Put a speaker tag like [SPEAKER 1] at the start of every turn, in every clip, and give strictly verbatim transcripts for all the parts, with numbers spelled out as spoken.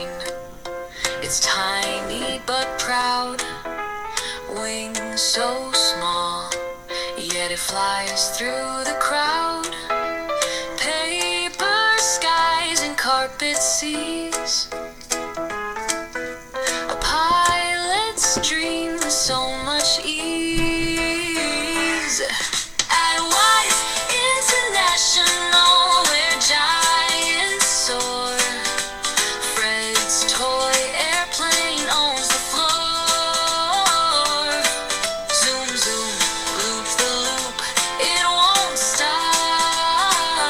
[SPEAKER 1] plane. It's tiny but proud, wings so small, yet it flies through the crowd. Paper skies and carpet seas, a pilot's dream with so much ease. At Wise International, where giants soar, Fred's toy airplane owns the floor. Zoom, zoom, loop the loop, it won't stop.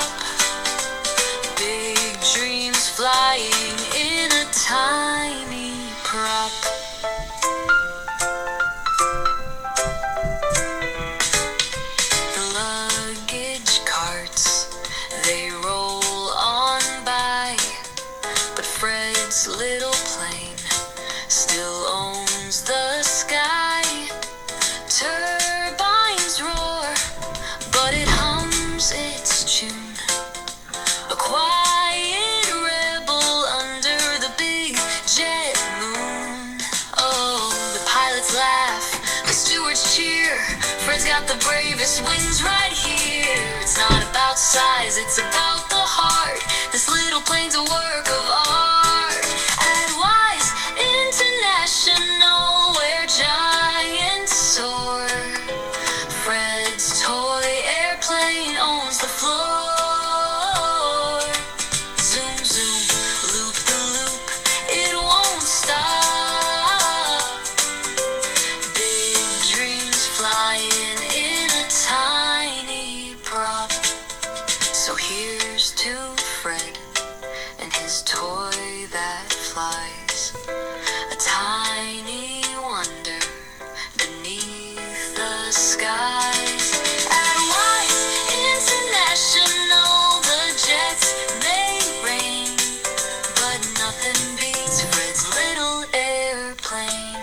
[SPEAKER 1] Big dreams flying in a tiny prop. The luggage carts, they roll on by, but Fred's little plane still owns the sky. Turbines roar, but it hums its tune, a quiet rebel under the big jet moon. Oh, the pilots laugh, the stewards cheer. Fred's got the bravest wings right here. It's not about size, it's about the heart. This little plane's a work of art. At Wise International, where giants soar, Fred's toy airplane owns the floor. Zoom, zoom, loop the loop, it won't stop. Big dreams flying in a tiny prop. So here's to Fred and his toy that flies, a tiny wonder beneath the skies. At Wise International, the jets may rain, but nothing beats Fred's little airplane.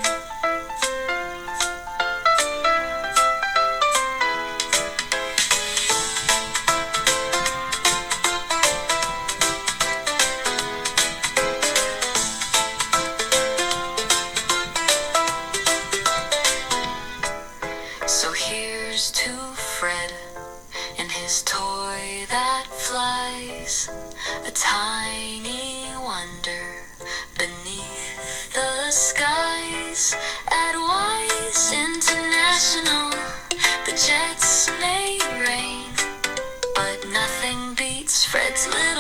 [SPEAKER 1] So here's to Fred and his toy that flies, a tiny wonder beneath the skies. At Wise International, the jets may rain, but nothing beats Fred's little